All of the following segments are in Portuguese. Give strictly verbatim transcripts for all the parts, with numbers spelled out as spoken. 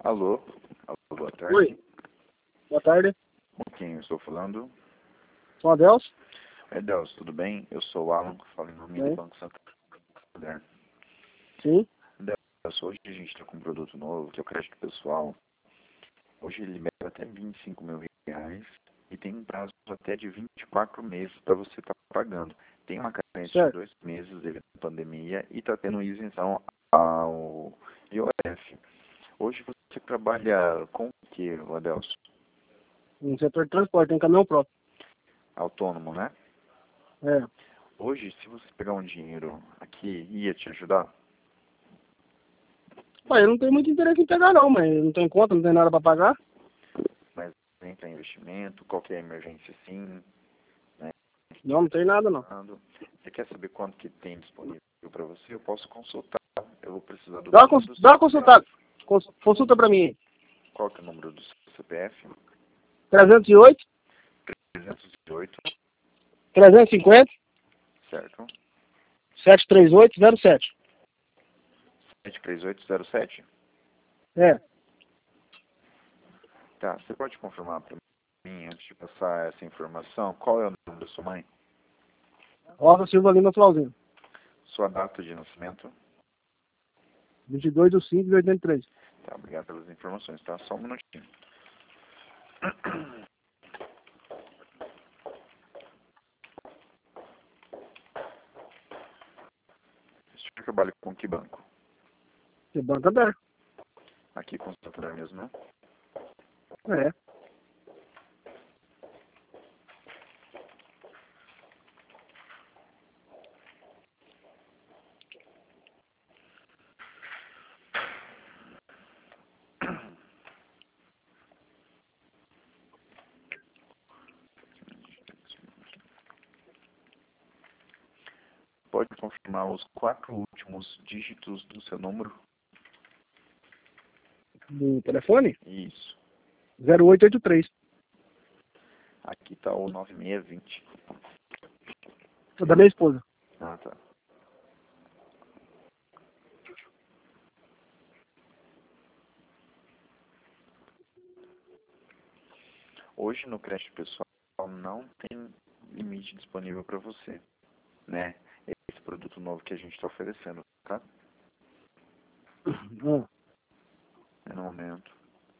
Alô? Alô, boa tarde. Oi. Boa tarde. Com quem eu estou falando? Sou Adelso. Adelso, tudo bem? Eu sou o Alan, falo em nome do Bem. Banco Santander. Sim. Adelso, hoje a gente está com um produto novo, que é o crédito pessoal. Hoje ele libera até vinte e cinco mil reais e tem um prazo até de vinte e quatro meses para você estar pagando. Tem uma carência de Certo. dois meses devido à pandemia e está tendo isenção ao I O F. Hoje você trabalha com o que, Adelso? No setor de transporte, tem caminhão próprio. Autônomo, né? É. Hoje, se você pegar um dinheiro aqui, ia te ajudar? Pai, eu não tenho muito interesse em pegar não, mas não tem conta, não tem nada para pagar. Mas entra investimento, qualquer emergência sim, né? Não, não tem nada não. Você quer saber quanto que tem disponível para você? Eu posso consultar. Eu vou precisar do Dá uma, número cons- do dá uma C P F. consultada. Cons- Consulta para mim aí. Qual que é o número do C P F? trezentos e oito, trezentos e oito, trezentos e cinquenta, certo? setecentos e trinta e oito, zero sete. sete três oito zero sete? É. Tá, você pode confirmar para mim, antes de passar essa informação, qual é o nome da sua mãe? Rosa Silva Lima Flauzinho. Sua data de nascimento? vinte e dois de cinco de oitenta e três. Tá, obrigado pelas informações, tá? Só um minutinho. Você trabalha com que banco? Que banco aberto. Aqui com o Santander mesmo, né? É. Pode confirmar os quatro últimos dígitos do seu número? Do telefone? Isso. zero oito oito três. Aqui tá o nove seis dois zero. Da minha esposa. Ah, tá. Hoje no crédito pessoal não tem limite disponível para você, né? Esse produto novo que a gente está oferecendo, tá? Ah. É no momento.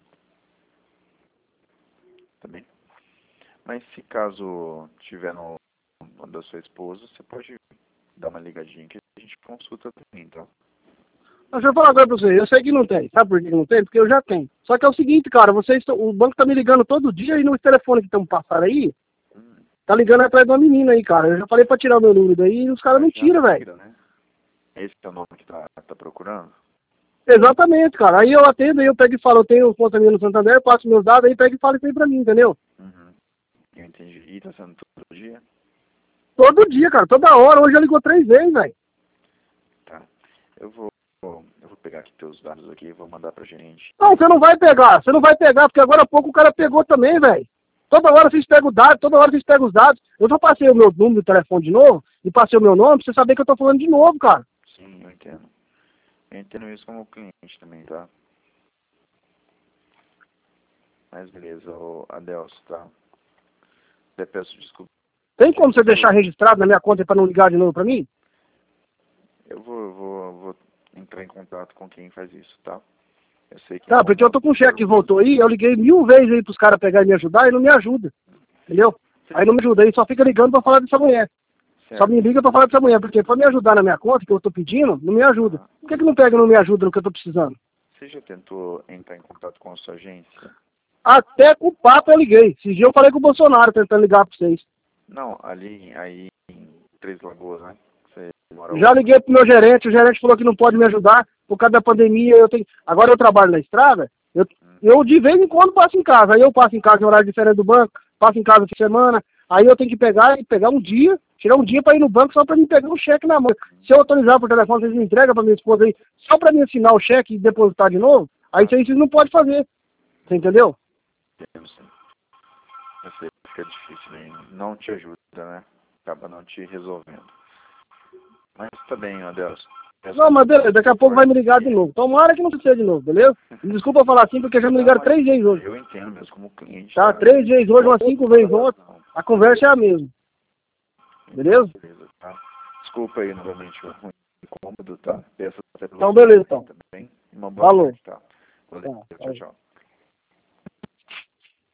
Tá bem? Mas se caso tiver no, no da sua esposa, você pode dar uma ligadinha que a gente consulta também, então. Mas deixa eu falar agora pra você, eu sei que não tem. Sabe por que não tem? Porque eu já tenho. Só que é o seguinte, cara, vocês, tão- o banco tá me ligando todo dia e no telefone que estão passando aí, Hum, tá ligando atrás de uma menina aí, cara. Eu já falei pra tirar o meu número daí e os caras não já tiram, velho. tira, né? Esse é o nome que tá, tá procurando? Exatamente, cara. Aí eu atendo, aí eu pego e falo, eu tenho conta minha no Santander, passo meus dados, aí pega e fala isso aí pra mim, entendeu? Uhum. Eu entendi. E tá sendo todo dia? Todo dia, cara, toda hora. Hoje já ligou três vezes, velho. Tá. Eu vou, eu vou pegar aqui teus dados aqui e vou mandar pra gerente. Não, você não vai pegar, você não vai pegar, porque agora há pouco o cara pegou também, velho. Toda hora vocês pegam os dados, toda hora vocês pegam os dados. Eu só passei o meu número de telefone de novo e passei o meu nome pra você saber que eu tô falando de novo, cara. Sim, eu entendo. Eu entendo isso como cliente também, tá? Mas beleza, ô Adelso, tá? Eu peço desculpa. Tem como você deixar registrado na minha conta pra não ligar de novo pra mim? Eu vou, eu vou, eu vou entrar em contato com quem faz isso, tá? Eu sei que Tá, porque eu tô com um cheque que voltou aí, eu liguei mil vezes aí pros caras pegarem e me ajudar e não me ajuda. Entendeu? Aí não me ajuda, aí só fica ligando pra falar dessa mulher. Só me liga pra falar dessa mulher, porque pra me ajudar na minha conta, que eu tô pedindo, não me ajuda. Por que que não pega e não me ajuda no que eu tô precisando? Você já tentou entrar em contato com a sua agência? Até com o papo eu liguei. Esses dias eu falei com o Bolsonaro tentando ligar pra vocês. Não, ali aí em Três Lagoas, né? Você mora Já onde? liguei pro meu gerente, o gerente falou que não pode me ajudar por causa da pandemia. Eu tenho... Agora eu trabalho na estrada, eu, eu de vez em quando passo em casa. Aí eu passo em casa em horário diferente do banco, passo em casa por semana. Aí eu tenho que pegar e pegar um dia, tirar um dia pra ir no banco só pra me pegar um cheque na mão. Se eu autorizar por telefone, vocês me entregam pra minha esposa aí, só pra me assinar o cheque e depositar de novo, aí isso aí vocês não podem fazer. Você entendeu? Entendo, sim. Eu sei que fica difícil, né? Não te ajuda, né? Acaba não te resolvendo. Mas tá bem, Adelso. Não, mas beleza, daqui a pouco vai me ligar de novo. Tomara que não precise de novo, beleza? Me desculpa falar assim, porque já me ligaram três vezes hoje. Eu entendo mesmo como cliente. Tá, três vezes hoje, umas cinco vezes ontem. A conversa é a mesma. Beleza? Beleza, tá? Desculpa aí novamente o ruim incômodo, tá? Peço até pelo Então, beleza, então. também. Uma boa Falou. tarde, tá? Valeu, Tá, tchau, tchau.